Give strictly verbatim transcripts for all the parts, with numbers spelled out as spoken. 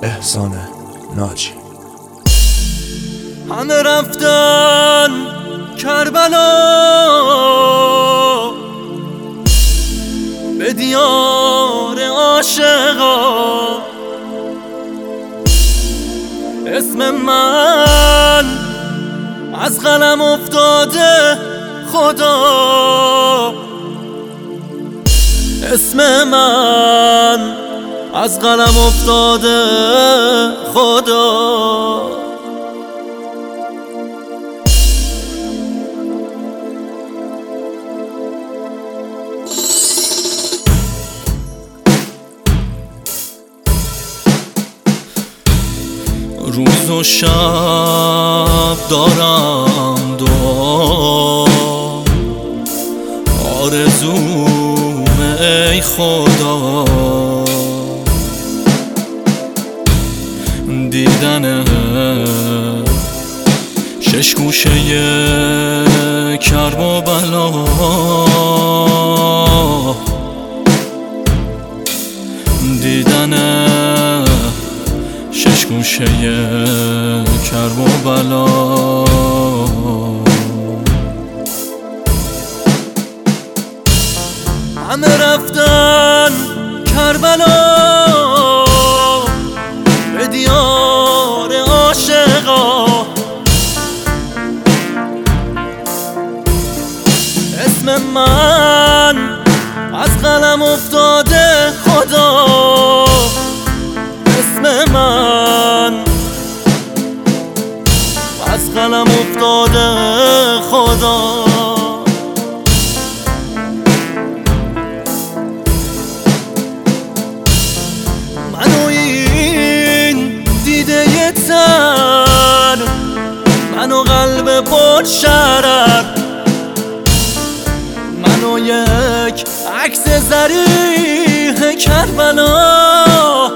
احسان ناجی. همه رفتن کربلا به دیار عاشقا، اسم من از قلم افتاده خدا، اسم من از قلم افتاده خدا. روز و شب دارم دعا، آرزوم ای خدا دیدن شش گوشه کرب و بلا، دیدن شش گوشه کرب و بلا. همه رفتن کربلا به دیار عاشقا، اسم من از قلم افتاده خدا، اسم من از قلم افتاده خدا. منو این دیده یه تن، منو قلب پر شرر، منو یک عکس ضریح کربلا،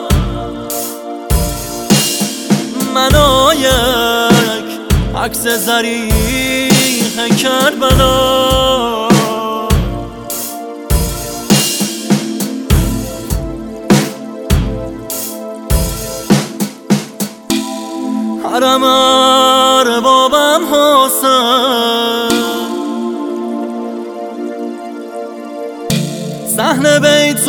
منو یک عکس ضریح کربلا. حرم اربابم حسین، صحن بیت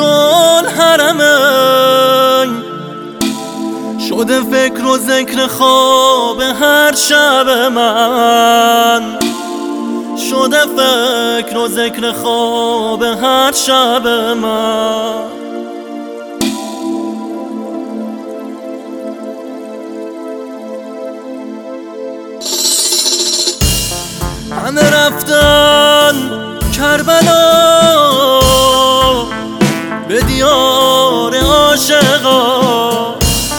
الحرمین، شده فکر و ذکر خواب هر شب من، شده فکر و ذکر خواب هر شب من. همه رفتن کربلا به دیار عاشقا،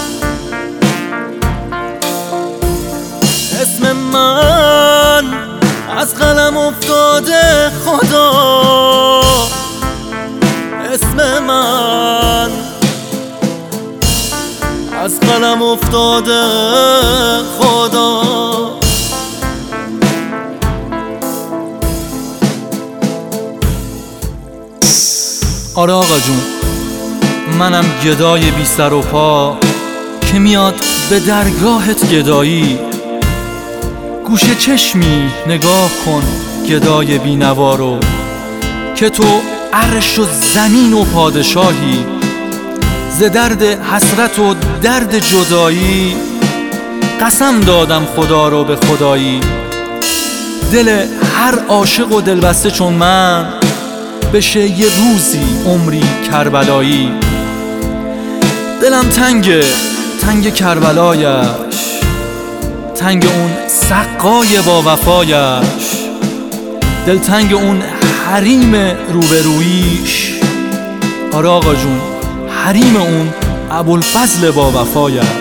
اسم من از قلم افتاده خدا، اسم من از قلم افتاده خدا. آره آقا جون، منم گدای بی سر و پا که میاد به درگاهت گدایی. گوشه چشمی نگاه کن گدای بی نوارو، که تو عرش و زمین و پادشاهی. ز درد حسرت و درد جدایی قسم دادم خدا رو به خدایی. دل هر عاشق و دلبسته چون من بشه یه روزی عمری کربلایی. دلم تنگه تنگ کربلایش، تنگ اون سقای با وفایش، دل تنگ اون حریم روبرویش. آره آقا جون، حریم اون ابوالفضل با وفایش.